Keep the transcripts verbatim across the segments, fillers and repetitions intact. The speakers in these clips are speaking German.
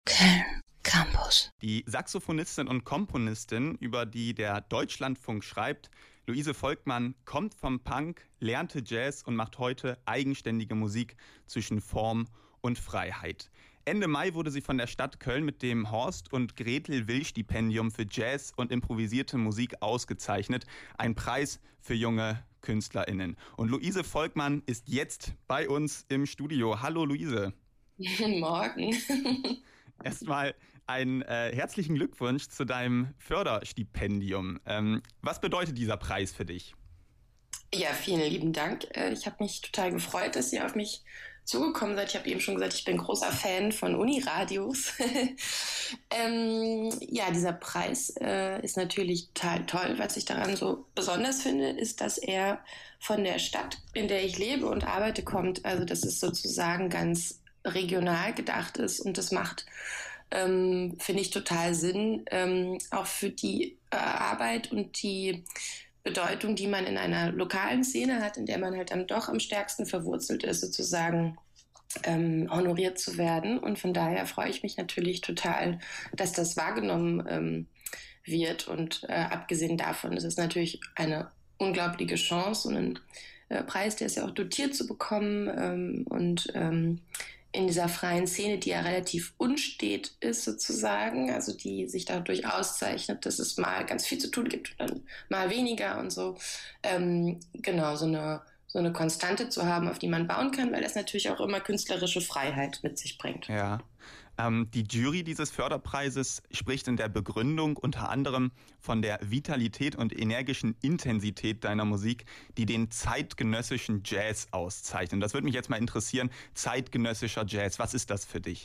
Köln Campus. Die Saxophonistin und Komponistin, über die der Deutschlandfunk schreibt, Luise Volkmann kommt vom Punk, lernte Jazz und macht heute eigenständige Musik zwischen Form und Freiheit. Ende Mai wurde sie von der Stadt Köln mit dem Horst- und Gretel-Will-Stipendium für Jazz und improvisierte Musik ausgezeichnet. Ein Preis für junge KünstlerInnen. Und Luise Volkmann ist jetzt bei uns im Studio. Hallo Luise. Morgen. Erstmal einen äh, herzlichen Glückwunsch zu deinem Förderstipendium. Ähm, was bedeutet dieser Preis für dich? Ja, vielen lieben Dank. Ich habe mich total gefreut, dass ihr auf mich zugekommen seid. Ich habe eben schon gesagt, ich bin großer Fan von Uniradios. ähm, ja, dieser Preis äh, ist natürlich total toll. Was ich daran so besonders finde, ist, dass er von der Stadt, in der ich lebe und arbeite, kommt. Also, dass es sozusagen ganz regional gedacht ist und das macht, ähm, finde ich, total Sinn, ähm, auch für die äh, Arbeit und die Bedeutung, die man in einer lokalen Szene hat, in der man halt dann doch am stärksten verwurzelt ist, sozusagen ähm, honoriert zu werden. Und von daher freue ich mich natürlich total, dass das wahrgenommen ähm, wird. Und äh, abgesehen davon ist es natürlich eine unglaubliche Chance und ein äh, Preis, der ist ja auch dotiert zu bekommen ähm, und ähm, in dieser freien Szene, die ja relativ unstet ist sozusagen, also die sich dadurch auszeichnet, dass es mal ganz viel zu tun gibt und dann mal weniger und so. Ähm, genau, so eine, so eine Konstante zu haben, auf die man bauen kann, weil das natürlich auch immer künstlerische Freiheit mit sich bringt. Ja. Ähm, die Jury dieses Förderpreises spricht in der Begründung unter anderem von der Vitalität und energischen Intensität deiner Musik, die den zeitgenössischen Jazz auszeichnen. Das würde mich jetzt mal interessieren. Zeitgenössischer Jazz, was ist das für dich?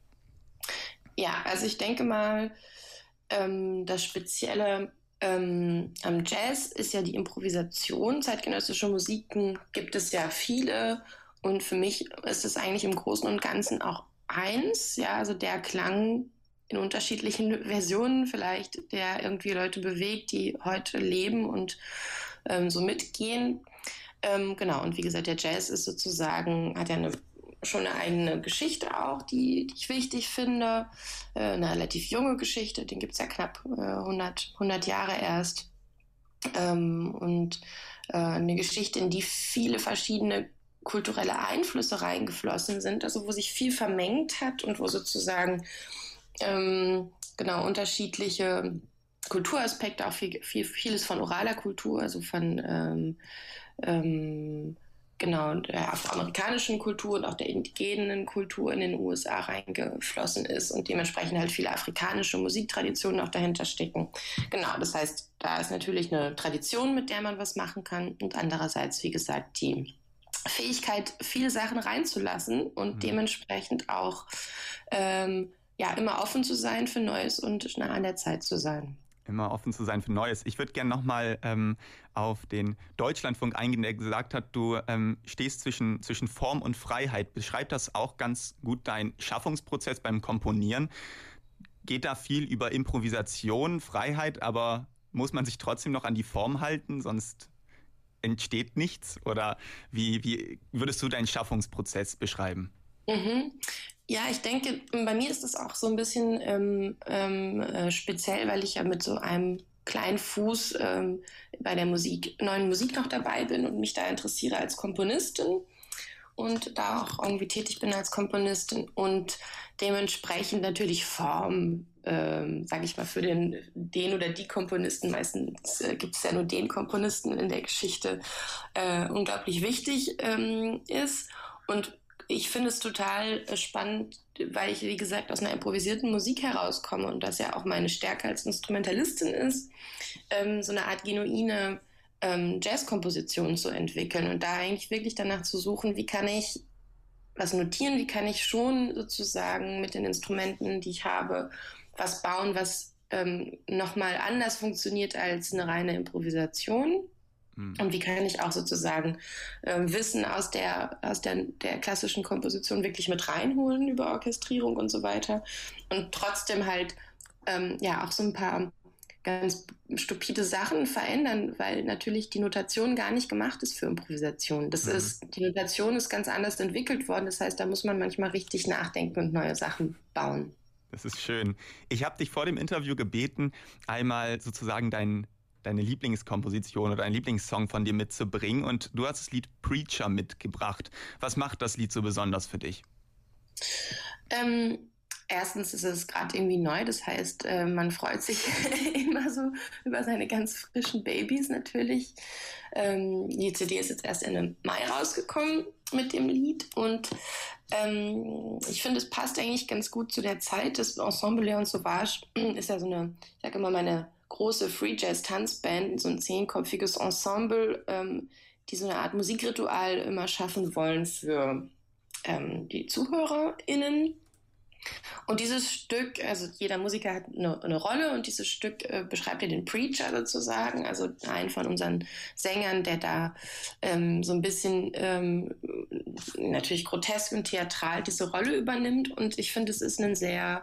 Ja, also ich denke mal, ähm, das Spezielle ähm, am Jazz ist ja die Improvisation. Zeitgenössische Musiken gibt es ja viele und für mich ist es eigentlich im Großen und Ganzen auch eins, ja, also der Klang in unterschiedlichen Versionen vielleicht, der irgendwie Leute bewegt, die heute leben und ähm, so mitgehen. Ähm, genau, und wie gesagt, der Jazz ist sozusagen, hat ja eine, schon eine eigene Geschichte auch, die, die ich wichtig finde. Äh, eine relativ junge Geschichte, den gibt es ja knapp äh, hundert, hundert Jahre erst. Ähm, und äh, eine Geschichte, in die viele verschiedene kulturelle Einflüsse reingeflossen sind, also wo sich viel vermengt hat und wo sozusagen ähm, genau unterschiedliche Kulturaspekte, auch viel, viel, vieles von oraler Kultur, also von ähm, ähm, genau der afroamerikanischen Kultur und auch der indigenen Kultur in den U S A reingeflossen ist und dementsprechend halt viele afrikanische Musiktraditionen auch dahinter stecken. Genau, das heißt, da ist natürlich eine Tradition, mit der man was machen kann und andererseits, wie gesagt, die Fähigkeit, viele Sachen reinzulassen und mhm. dementsprechend auch ähm, ja, immer offen zu sein für Neues und nah an der Zeit zu sein. Immer offen zu sein für Neues. Ich würde gerne nochmal ähm, auf den Deutschlandfunk eingehen, der gesagt hat, du ähm, stehst zwischen, zwischen Form und Freiheit. Beschreibt das auch ganz gut deinen Schaffungsprozess beim Komponieren? Geht da viel über Improvisation, Freiheit, aber muss man sich trotzdem noch an die Form halten, sonst entsteht nichts? Oder wie, wie würdest du deinen Schaffungsprozess beschreiben? Mhm. Ja, ich denke, bei mir ist es auch so ein bisschen ähm, ähm, äh, speziell, weil ich ja mit so einem kleinen Fuß ähm, bei der Musik, neuen Musik noch dabei bin und mich da interessiere als Komponistin und da auch irgendwie tätig bin als Komponistin und dementsprechend natürlich Form, ähm, sage ich mal, für den, den oder die Komponisten, meistens äh, gibt es ja nur den Komponisten in der Geschichte, äh, unglaublich wichtig ähm, ist. Und ich finde es total spannend, weil ich, wie gesagt, aus einer improvisierten Musik herauskomme und das ja auch meine Stärke als Instrumentalistin ist, ähm, so eine Art genuine ähm, Jazzkomposition zu entwickeln und da eigentlich wirklich danach zu suchen, wie kann ich was notieren, wie kann ich schon sozusagen mit den Instrumenten, die ich habe, was bauen, was ähm, nochmal anders funktioniert als eine reine Improvisation. Und wie kann ich auch sozusagen äh, Wissen aus der aus der, der klassischen Komposition wirklich mit reinholen über Orchestrierung und so weiter und trotzdem halt ähm, ja auch so ein paar ganz stupide Sachen verändern, weil natürlich die Notation gar nicht gemacht ist für Improvisation. Das mhm. ist, die Notation ist ganz anders entwickelt worden, das heißt, da muss man manchmal richtig nachdenken und neue Sachen bauen. Das ist schön. Ich habe dich vor dem Interview gebeten, einmal sozusagen dein, deine Lieblingskomposition oder deinen Lieblingssong von dir mitzubringen. Und du hast das Lied Preacher mitgebracht. Was macht das Lied so besonders für dich? Ähm, erstens ist es gerade irgendwie neu. Das heißt, äh, man freut sich immer so über seine ganz frischen Babys natürlich. Ähm, die C D ist jetzt erst Ende Mai rausgekommen mit dem Lied. Und ähm, ich finde, es passt eigentlich ganz gut zu der Zeit. Das Ensemble Léon Sauvage ist ja so eine, ich sage immer, meine große Free Jazz Tanzband, so ein zehnköpfiges Ensemble, ähm, die so eine Art Musikritual immer schaffen wollen für ähm, die ZuhörerInnen. Und dieses Stück, also jeder Musiker hat eine, eine Rolle und dieses Stück äh, beschreibt ja den Preacher sozusagen, also einen von unseren Sängern, der da ähm, so ein bisschen ähm, natürlich grotesk und theatral diese Rolle übernimmt. Und ich finde, es ist ein sehr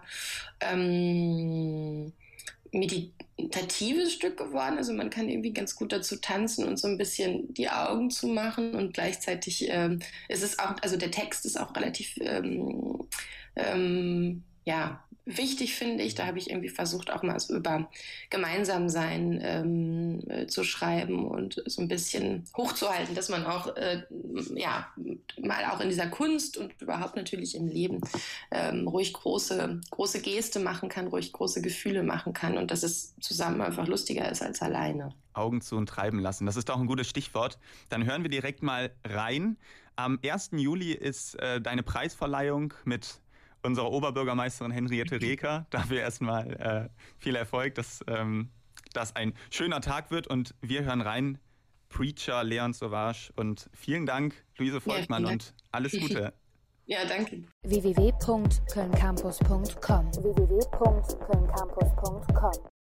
ähm, meditatives Stück geworden. Also man kann irgendwie ganz gut dazu tanzen und so ein bisschen die Augen zumachen und gleichzeitig ähm, ist es auch, also der Text ist auch relativ ähm, ähm, ja, wichtig, finde ich. Da habe ich irgendwie versucht, auch mal so über Gemeinsamsein ähm, äh, zu schreiben und so ein bisschen hochzuhalten, dass man auch äh, ja, mal auch in dieser Kunst und überhaupt natürlich im Leben ähm, ruhig große, große Geste machen kann, ruhig große Gefühle machen kann und dass es zusammen einfach lustiger ist als alleine. Augen zu und treiben lassen. Das ist doch ein gutes Stichwort. Dann hören wir direkt mal rein. Am ersten Juli ist äh, deine Preisverleihung mit unserer Oberbürgermeisterin Henriette Reker. Dafür erstmal äh, viel Erfolg, dass ähm, das ein schöner Tag wird. Und wir hören rein, Preacher, Léon Sauvage. Und vielen Dank, Luise Volkmann, ja, und alles Gute. Ja, danke. w w w punkt köln campus punkt com w w w punkt köln campus punkt com